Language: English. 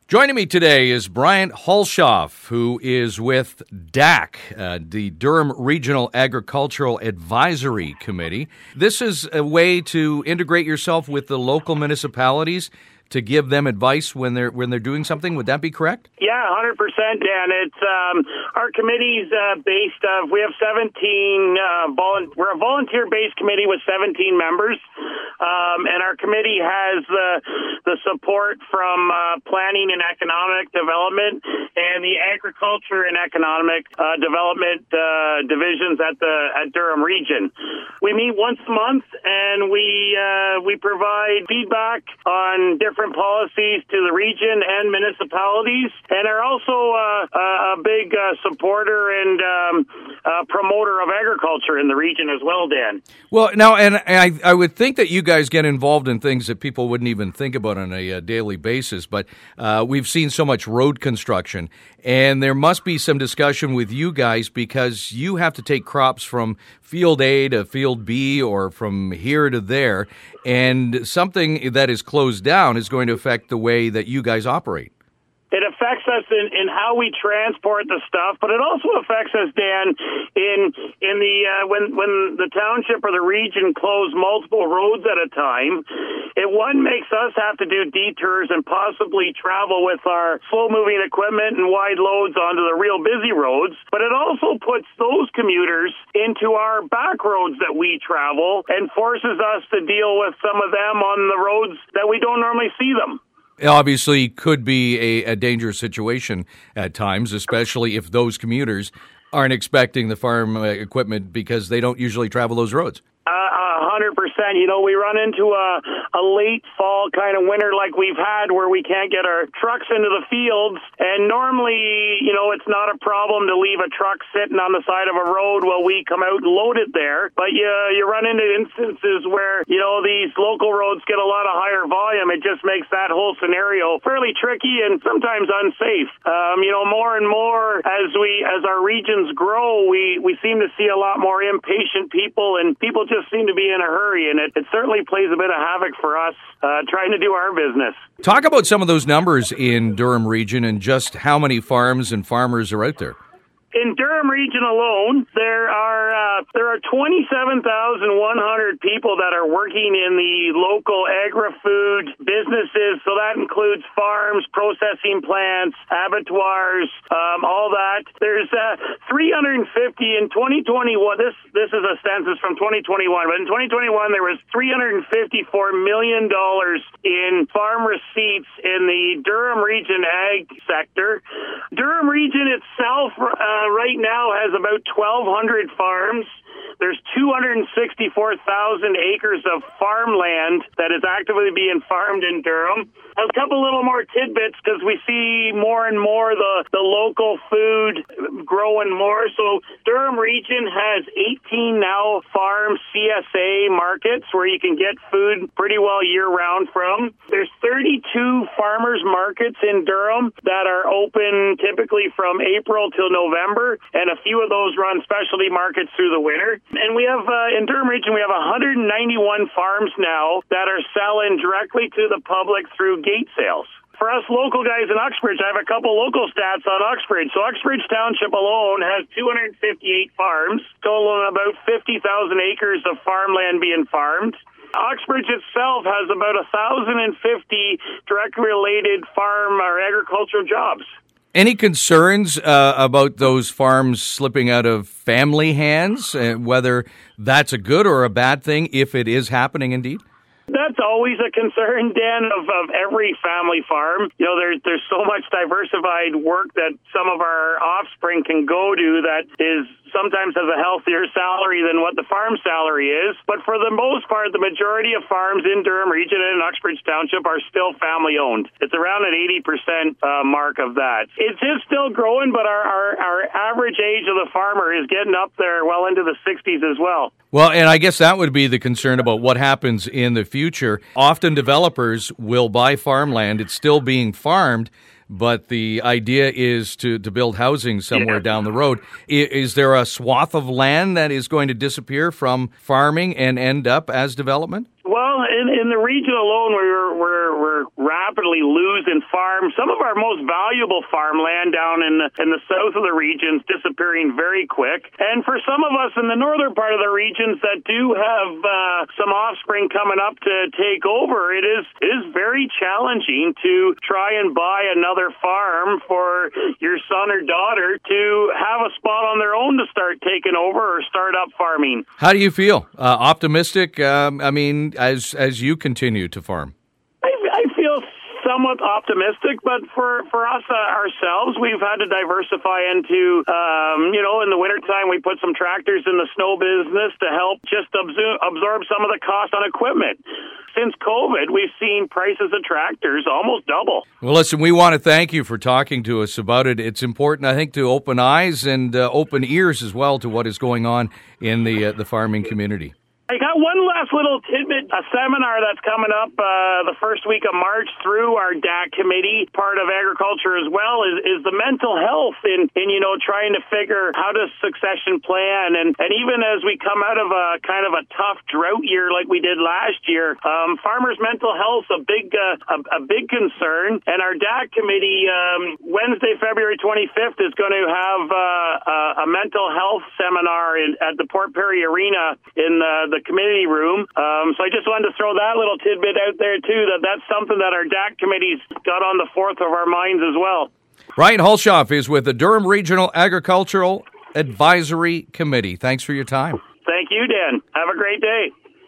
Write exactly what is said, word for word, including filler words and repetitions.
Joining me today is Bryant Hulshoff, who is with D A C, uh, the Durham Regional Agricultural Advisory Committee. This is a way to integrate yourself with the local municipalities to give them advice when they're when they're doing something. Would that be correct? Yeah, one hundred percent, Dan. It's um, our committee's uh, based of, we have seventeen, uh, volu- we're a volunteer-based committee with seventeen members, um, and our committee has uh, the support from uh, planning and economic development and the agriculture and economic uh, development uh, divisions at the at Durham Region. We meet once a month, and we uh, we provide feedback on different different policies to the region and municipalities, and are also uh, a big uh, supporter and um, uh, promoter of agriculture in the region as well, Dan. Well, now, and I, I would think that you guys get involved in things that people wouldn't even think about on a, a daily basis, but uh, we've seen so much road construction, and there must be some discussion with you guys because you have to take crops from field A to field B or from here to there, and something that is closed down is going to affect the way that you guys operate. It affects us in, in how we transport the stuff, but it also affects us, Dan, in in the uh, when when the township or the region close multiple roads at a time. It one makes us have to do detours and possibly travel with our slow-moving equipment and wide loads onto the real busy roads, but it also puts those commuters into our back roads that we travel and forces us to deal with some of them on the roads that we don't normally see them. It obviously could be a, a dangerous situation at times, especially if those commuters aren't expecting the farm equipment because they don't usually travel those roads. A hundred percent. You know, we run into a, a late fall kind of winter like we've had where we can't get our trucks into the fields. And normally, you know, it's not a problem to leave a truck sitting on the side of a road while we come out and load it there. But you, you run into instances where, you know, these local roads get a lot of higher volume. It just makes that whole scenario fairly tricky and sometimes unsafe. Um, you know, more and more as we, as our regions grow, we, we seem to see a lot more impatient people, and people just seem to be in a hurry, and it, it certainly plays a bit of havoc for us uh, trying to do our business. Talk about some of those numbers in Durham Region and just how many farms and farmers are out there. In Durham Region alone, there are uh, there are twenty-seven thousand one hundred people that are working in the local agri-food businesses. So that includes farms, processing plants, abattoirs, um, all that. There's uh, three hundred fifty in twenty twenty-one. This this is a census from twenty twenty-one, but in twenty twenty-one there was three hundred fifty-four million dollars in farm receipts in the Durham Region ag sector. Durham Region itself. Uh, right now has about twelve hundred farms. There's two hundred sixty-four thousand acres of farmland that is actively being farmed in Durham. A couple little more tidbits because we see more and more the, the local food growing more. So Durham Region has eighteen now farm C S A markets where you can get food pretty well year-round from. There's thirty-two farmers markets in Durham that are open typically from April till November, and a few of those run specialty markets through the winter. And we have, uh, in Durham Region, we have one hundred ninety-one farms now that are selling directly to the public through gate sales. For us local guys in Uxbridge, I have a couple local stats on Uxbridge. So Uxbridge Township alone has two hundred fifty-eight farms, totaling about fifty thousand acres of farmland being farmed. Uxbridge itself has about one thousand fifty directly related farm or agricultural jobs. Any concerns uh, about those farms slipping out of family hands, uh, whether that's a good or a bad thing, if it is happening indeed? That's always a concern, Dan, of, of every family farm. You know, there's there's so much diversified work that some of our offspring can go to that is sometimes has a healthier salary than what the farm salary is. But for the most part, the majority of farms in Durham Region and in Uxbridge Township are still family-owned. It's around an eighty percent uh, mark of that. It's just still growing, but our, our, our average age of the farmer is getting up there well into the sixties as well. Well, and I guess that would be the concern about what happens in the future. Often developers will buy farmland. It's still being farmed, but the idea is to, to build housing somewhere yeah. down the road. Is, is there a swath of land that is going to disappear from farming and end up as development? Well, in, in the region alone, we're we're we're are rapidly losing farms. Some of our most valuable farmland down in the, in the south of the region is disappearing very quick. And for some of us in the northern part of the regions that do have uh, some offspring coming up to take over, it is it is very challenging to try and buy another farm for your son or daughter to have a spot on their own to start taking over or start up farming. How do you feel? Uh, optimistic? Um, I mean, as as you continue to farm. I, I feel somewhat optimistic, but for, for us uh, ourselves, we've had to diversify into, um, you know, in the wintertime, we put some tractors in the snow business to help just absorb, absorb some of the cost on equipment. Since COVID, we've seen prices of tractors almost double. Well, listen, we want to thank you for talking to us about it. It's important, I think, to open eyes and uh, open ears as well to what is going on in the uh, the farming community. I got one last little tidbit, a seminar that's coming up uh, the first week of March through our D A C committee, part of agriculture as well, is, is the mental health in, in, you know, trying to figure how to succession plan. And, and even as we come out of a kind of a tough drought year like we did last year, um, farmers' mental health a big uh, a, a big concern. And our D A C committee, um, Wednesday, February twenty-fifth, is going to have uh, a, a mental health seminar in, at the Port Perry Arena in uh, the the committee room. Um, so I just wanted to throw that little tidbit out there, too, that that's something that our D A C committee's got on the fourth of our minds as well. Ryan Hulshoff is with the Durham Regional Agricultural Advisory Committee. Thanks for your time. Thank you, Dan. Have a great day.